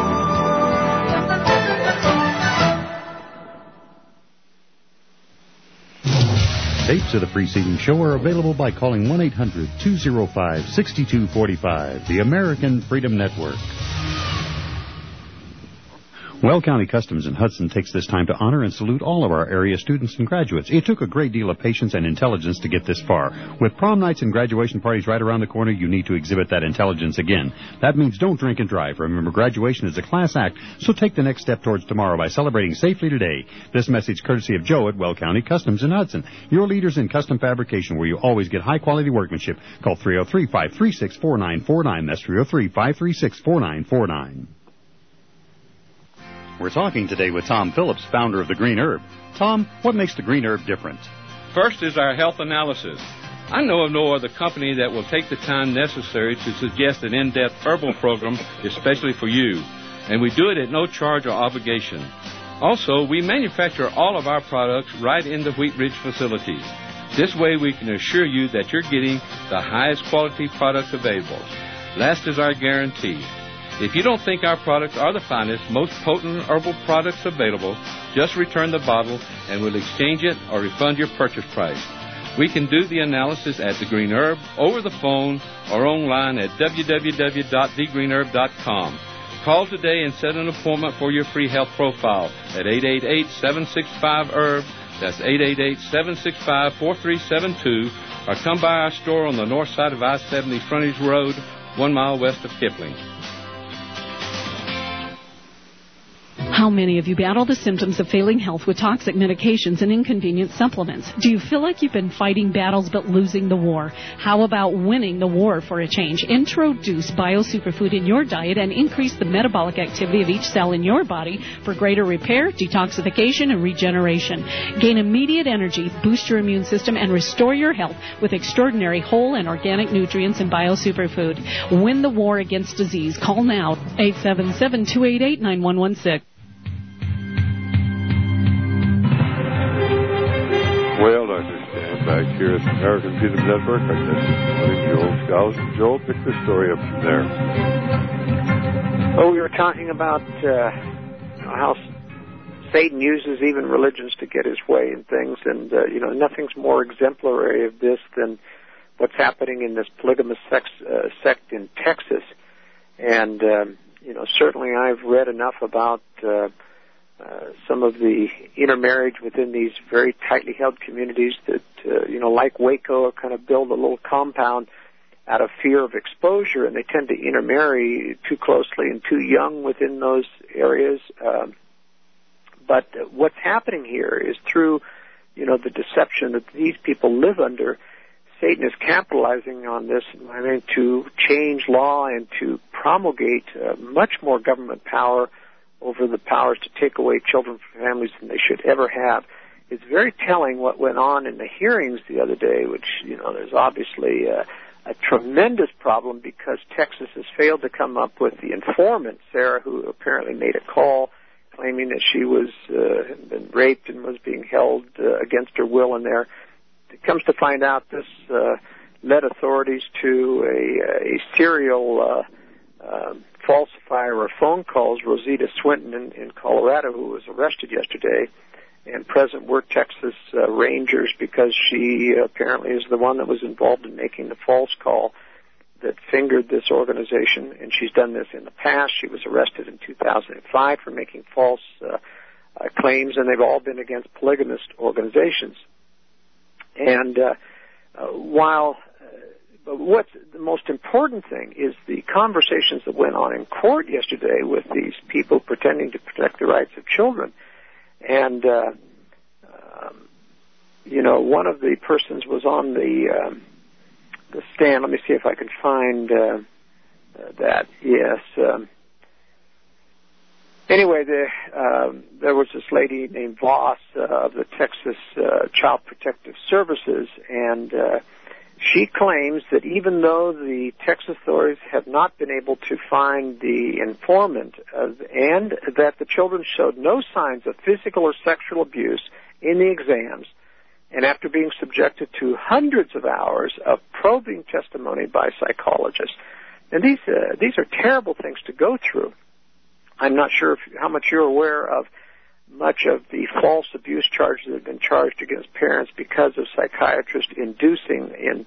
Tapes of the preceding show are available by calling one eight hundred two oh five six two four five, the American Freedom Network. Well County Customs in Hudson takes this time to honor and salute all of our area students and graduates. It took a great deal of patience and intelligence to get this far. With prom nights and graduation parties right around the corner, you need to exhibit that intelligence again. That means don't drink and drive. Remember, graduation is a class act, so take the next step towards tomorrow by celebrating safely today. This message courtesy of Joe at Well County Customs in Hudson, your leaders in custom fabrication where you always get high-quality workmanship. Call three oh three, five three six, four nine four nine. That's three oh three, five three six, four nine four nine. We're talking today with Tom Phillips, founder of the Green Herb. Tom, what makes the Green Herb different? First is our health analysis. I know of no other company that will take the time necessary to suggest an in-depth herbal program, especially for you. And we do it at no charge or obligation. Also, we manufacture all of our products right in the Wheat Ridge facilities. This way we can assure you that you're getting the highest quality products available. Last is our guarantee. If you don't think our products are the finest, most potent herbal products available, just return the bottle and we'll exchange it or refund your purchase price. We can do the analysis at The Green Herb, over the phone, or online at w w w dot the green herb dot com. Call today and set an appointment for your free health profile at eight eight eight, seven six five, herb. That's eight eight eight, seven six five, four three seven two. Or come by our store on the north side of I seventy Frontage Road, one mile west of Kipling. How many of you battle the symptoms of failing health with toxic medications and inconvenient supplements? Do you feel like you've been fighting battles but losing the war? How about winning the war for a change? Introduce BioSuperfood in your diet and increase the metabolic activity of each cell in your body for greater repair, detoxification, and regeneration. Gain immediate energy, boost your immune system, and restore your health with extraordinary whole and organic nutrients in BioSuperfood. Win the war against disease. Call now, eight seven seven, two eight eight, nine one one six. Well, Doctor Stan, back here at the American Freedom Network, I guess Joel Scouts. And Joel, pick the story up from there. Well, we were talking about uh, how Satan uses even religions to get his way in things, and, uh, you know, nothing's more exemplary of this than what's happening in this polygamous sex, uh, sect in Texas. And, um, you know, certainly I've read enough about uh, Uh, some of the intermarriage within these very tightly held communities that, uh, you know, like Waco, kind of build a little compound out of fear of exposure, and they tend to intermarry too closely and too young within those areas. Um, but what's happening here is through, you know, the deception that these people live under, Satan is capitalizing on this, I mean, to change law and to promulgate uh, much more government power over the powers to take away children from families than they should ever have. It's very telling what went on in the hearings the other day, which, you know, there's obviously a, a tremendous problem because Texas has failed to come up with the informant, Sarah, who apparently made a call claiming that she was uh, had been raped and was being held uh, against her will in there. It comes to find out this uh, led authorities to a, a serial uh, uh, falsifier of phone calls, Rosita Swinton in, in Colorado, who was arrested yesterday, and present were Texas uh, Rangers because she uh, apparently is the one that was involved in making the false call that fingered this organization, and she's done this in the past. She was arrested in two thousand five for making false uh, uh, claims, and they've all been against polygamist organizations. And uh, uh, while But what's the most important thing is the conversations that went on in court yesterday with these people pretending to protect the rights of children. And, uh, um, you know, one of the persons was on the, um, the stand. Let me see if I can find uh, uh, that. Yes. Um, anyway, the, um, there was this lady named Voss uh, of the Texas uh, Child Protective Services, and uh, she claims that even though the Texas authorities have not been able to find the informant uh, and that the children showed no signs of physical or sexual abuse in the exams, and after being subjected to hundreds of hours of probing testimony by psychologists. And these uh, these are terrible things to go through. I'm not sure if, how much you're aware of much of the false abuse charges that have been charged against parents because of psychiatrists inducing in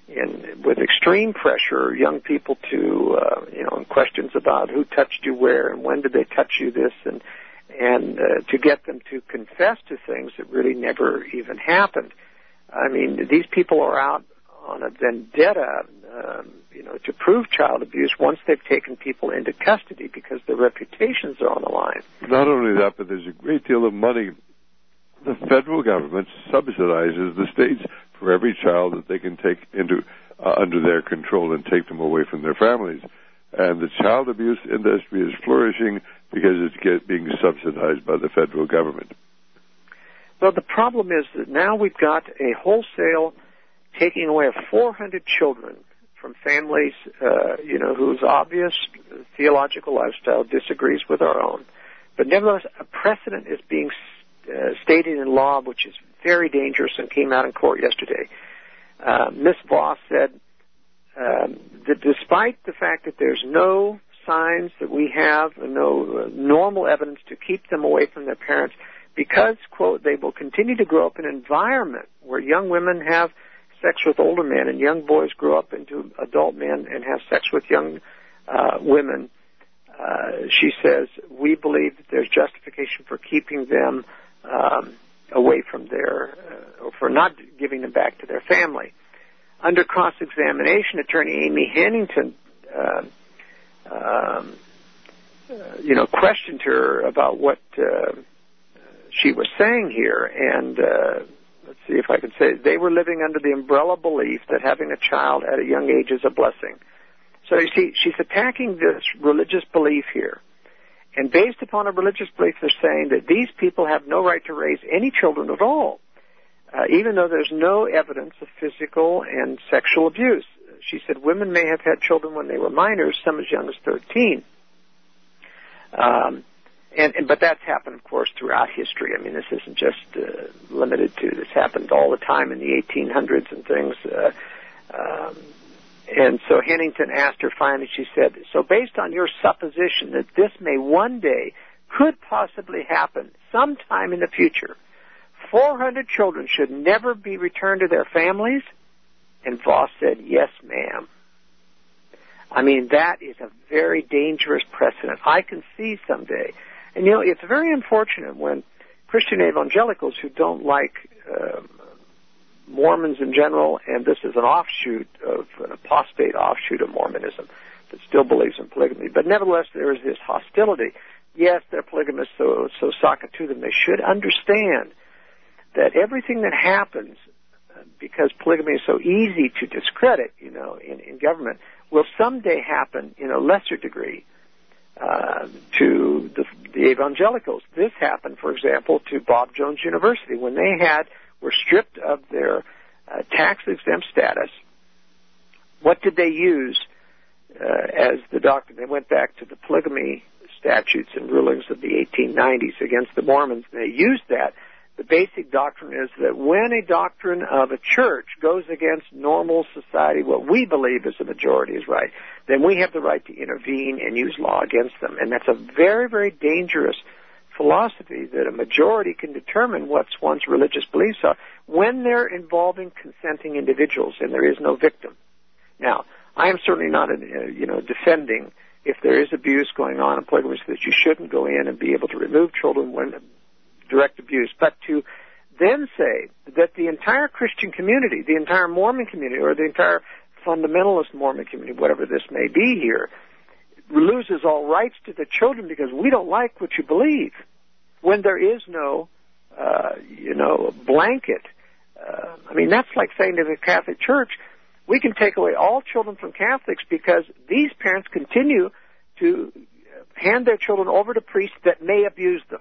in with extreme pressure, young people to, uh, you know, questions about who touched you where and when did they touch you this, and and uh, to get them to confess to things that really never even happened. I mean, these people are out on a vendetta, um, you know, to prove child abuse once they've taken people into custody because their reputations are on the line. Not only that, but there's a great deal of money. The federal government subsidizes the states for every child that they can take into uh, under their control and take them away from their families. And the child abuse industry is flourishing because it's get, being subsidized by the federal government. Well, the problem is that now we've got a wholesale taking away of four hundred children from families, uh, you know, whose obvious theological lifestyle disagrees with our own. But nevertheless, a precedent is being uh, stated in law, which is very dangerous and came out in court yesterday. Uh, Miz Voss said um, that despite the fact that there's no signs that we have, no uh, normal evidence to keep them away from their parents, because, quote, they will continue to grow up in an environment where young women have sex with older men and young boys grow up into adult men and have sex with young uh, women, uh, she says, we believe that there's justification for keeping them um, away from their, uh, or for not giving them back to their family. Under cross-examination, attorney Amy Hannington, uh, um, uh, you know, questioned her about what uh, she was saying here, and uh, let's see if I can say it. They were living under the umbrella belief that having a child at a young age is a blessing. So you see, she's attacking this religious belief here. And based upon a religious belief, they're saying that these people have no right to raise any children at all, uh, even though there's no evidence of physical and sexual abuse. She said women may have had children when they were minors, some as young as thirteen. Um, and, and but that's happened, of course, throughout history. I mean, this isn't just uh, limited to, this happened all the time in the eighteen hundreds and things. Uh, um, and so Hannington asked her finally, she said, so based on your supposition that this may one day, could possibly happen sometime in the future, four hundred children should never be returned to their families? And Voss said, yes, ma'am. I mean, that is a very dangerous precedent. I can see someday. And, you know, it's very unfortunate when Christian evangelicals who don't like uh, Mormons in general, and this is an offshoot of, an apostate offshoot of Mormonism that still believes in polygamy, but nevertheless there is this hostility. Yes, they're polygamists, so, so sock it to them. They should understand that everything that happens, because polygamy is so easy to discredit, you know, in, in government, will someday happen in a lesser degree uh, to the, the evangelicals. This happened, for example, to Bob Jones University when they had were stripped of their uh, tax-exempt status. What did they use uh, as the doctrine? They went back to the polygamy statutes and rulings of the eighteen nineties against the Mormons. They used that. The basic doctrine is that when a doctrine of a church goes against normal society, what we believe is the majority is right, then we have the right to intervene and use law against them. And that's a very, very dangerous philosophy, that a majority can determine what one's religious beliefs are when they're involving consenting individuals and there is no victim. Now, I am certainly not, uh, you know, defending if there is abuse going on in polygamy, that you shouldn't go in and be able to remove children when direct abuse, but to then say that the entire Christian community, the entire Mormon community, or the entire fundamentalist Mormon community, whatever this may be here, loses all rights to the children because we don't like what you believe, when there is no, uh, you know, blanket. Uh, I mean, that's like saying to the Catholic Church, we can take away all children from Catholics because these parents continue to hand their children over to priests that may abuse them.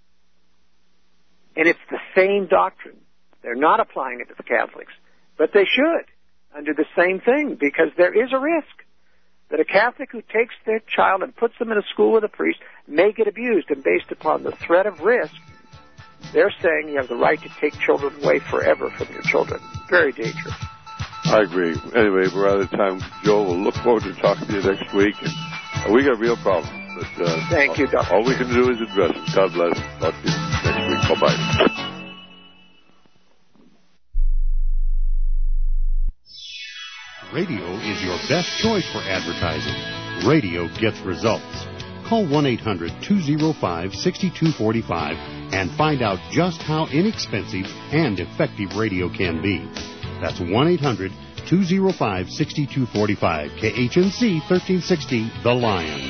And it's the same doctrine. They're not applying it to the Catholics, but they should under the same thing, because there is a risk that a Catholic who takes their child and puts them in a school with a priest may get abused, and based upon the threat of risk, they're saying you have the right to take children away forever from your children. Very dangerous. I agree. Anyway, we're out of time. Joel, we'll look forward to talking to you next week. And we got real problems. But, uh, Thank you, Doctor All we can do is address them. God bless. Talk to you next week. Bye-bye. Radio is your best choice for advertising. Radio gets results. Call one eight hundred two oh five six two four five and find out just how inexpensive and effective radio can be. That's one eight hundred two oh five six two four five. K H N C thirteen sixty, The Lion.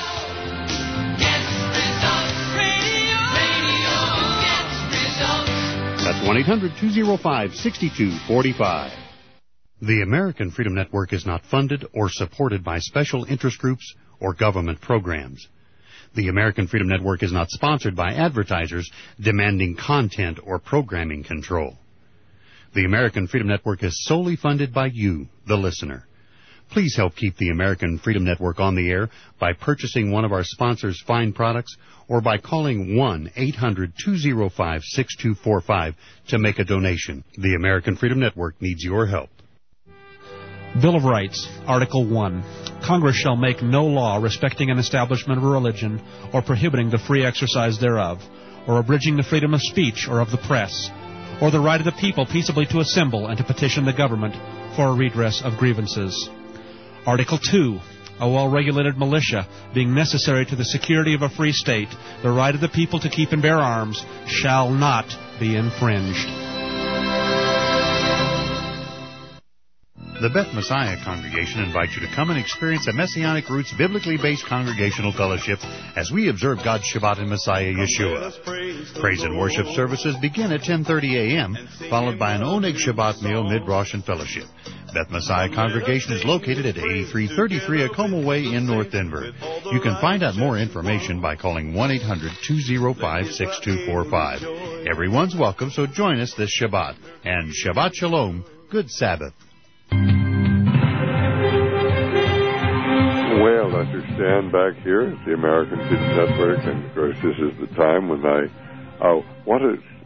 That's one eight hundred two oh five six two four five. The American Freedom Network is not funded or supported by special interest groups or government programs. The American Freedom Network is not sponsored by advertisers demanding content or programming control. The American Freedom Network is solely funded by you, the listener. Please help keep the American Freedom Network on the air by purchasing one of our sponsors' fine products or by calling one eight hundred two oh five six two four five to make a donation. The American Freedom Network needs your help. Bill of Rights, Article one. Congress shall make no law respecting an establishment of a religion or prohibiting the free exercise thereof, or abridging the freedom of speech or of the press, or the right of the people peaceably to assemble and to petition the government for a redress of grievances. Article two. A well-regulated militia, being necessary to the security of a free state, the right of the people to keep and bear arms, shall not be infringed. The Beth Messiah Congregation invites you to come and experience a Messianic Roots biblically-based congregational fellowship as we observe God's Shabbat in Messiah Yeshua. Praise and worship services begin at ten thirty a.m., followed by an Oneg Shabbat meal, mid-Rosh and fellowship. Beth Messiah Congregation is located at eighty-three thirty-three Acoma Way in North Denver. You can find out more information by calling one eight hundred two oh five six two four five. Everyone's welcome, so join us this Shabbat. And Shabbat Shalom, good Sabbath. Well, as we stand back here at the American Freedom Network, and of course this is the time when I uh, want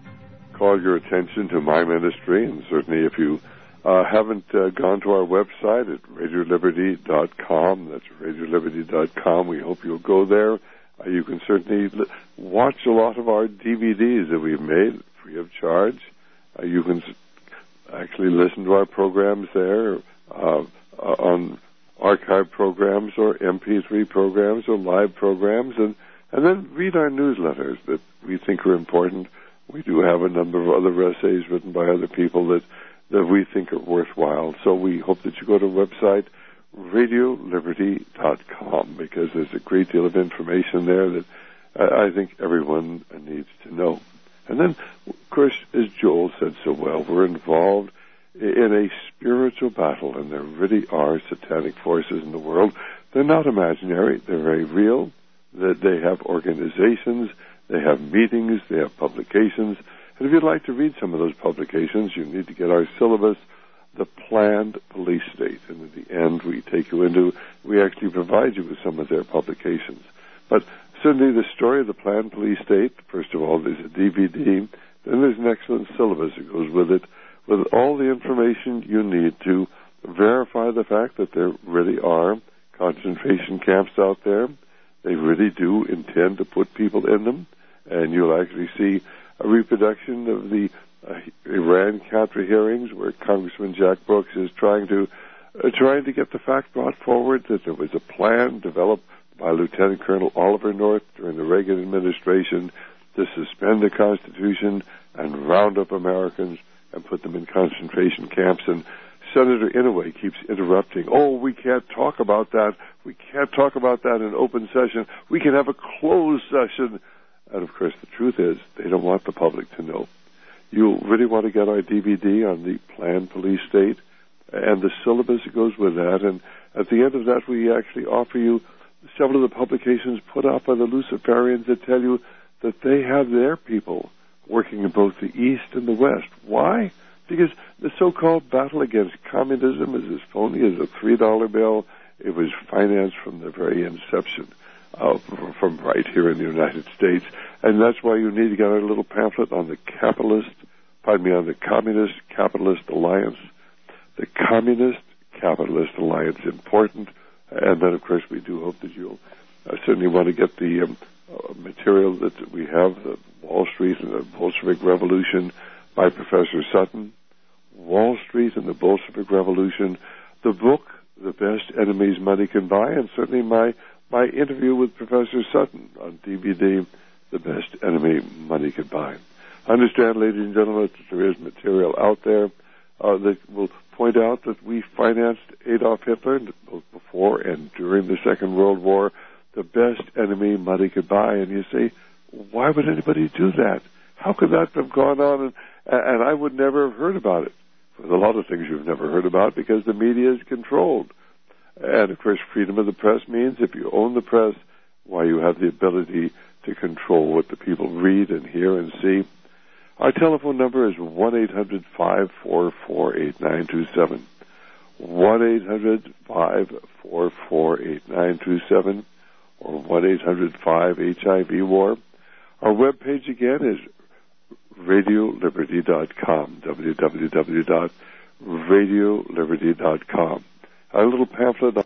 to call your attention to my ministry, and certainly if you uh, haven't uh, gone to our website at radio liberty dot com, that's radio liberty dot com, we hope you'll go there. Uh, you can certainly li- watch a lot of our D V Ds that we've made free of charge. Uh, you can s- actually listen to our programs there uh, uh, on archive programs or M P three programs or live programs, and, and then read our newsletters that we think are important. We do have a number of other essays written by other people that, that we think are worthwhile. So we hope that you go to the website radio liberty dot com, because there's a great deal of information there that uh, I think everyone needs to know. And then, of course, as Joel said so well, we're involved in a spiritual battle, and there really are satanic forces in the world. They're not imaginary. They're very real. That they have organizations, they have meetings, they have publications. And if you'd like to read some of those publications, you need to get our syllabus, The Planned Police State. And at the end, we take you into, we actually provide you with some of their publications. But certainly the story of the Planned Police State, first of all, there's a D V D, then there's an excellent syllabus that goes with it, with all the information you need to verify the fact that there really are concentration camps out there. They really do intend to put people in them, and you'll actually see a reproduction of the uh, Iran Contra hearings, where Congressman Jack Brooks is trying to uh, trying to get the fact brought forward that there was a plan developed by Lieutenant Colonel Oliver North during the Reagan administration to suspend the Constitution and round up Americans and put them in concentration camps. And Senator Inouye keeps interrupting. Oh, we can't talk about that. We can't talk about that in open session. We can have a closed session. And, of course, the truth is they don't want the public to know. You really want to get our D V D on the Planned Police State and the syllabus that goes with that. And at the end of that, we actually offer you several of the publications put out by the Luciferians that tell you that they have their people working in both the East and the West. Why? Because the so-called battle against communism is as phony as a three dollar bill. It was financed from the very inception, uh, from right here in the United States. And that's why you need to get our little pamphlet on the capitalist, pardon me, on the Communist Capitalist Alliance. The Communist Capitalist Alliance, important. And then, of course, we do hope that you'll uh, certainly want to get the um, uh, material that we have, the Wall Street and the Bolshevik Revolution by Professor Sutton. Wall Street and the Bolshevik Revolution, the book, The Best Enemies Money Can Buy, and certainly my, my interview with Professor Sutton on D V D, The Best Enemy Money Can Buy. Understand, ladies and gentlemen, that there is material out there uh, that will point out that we financed Adolf Hitler both before and during the Second World War. The best enemy money could buy. And you say, why would anybody do that? How could that have gone on? And, and I would never have heard about it. There's a lot of things you've never heard about because the media is controlled. And, of course, freedom of the press means if you own the press, why, you have the ability to control what the people read and hear and see. Our telephone number is one eight hundred five four four eight nine two seven. one eight hundred five four four eight nine two seven or one eight hundred five H I V war. Our webpage again is radio liberty dot com, w w w dot radio liberty dot com. A little pamphlet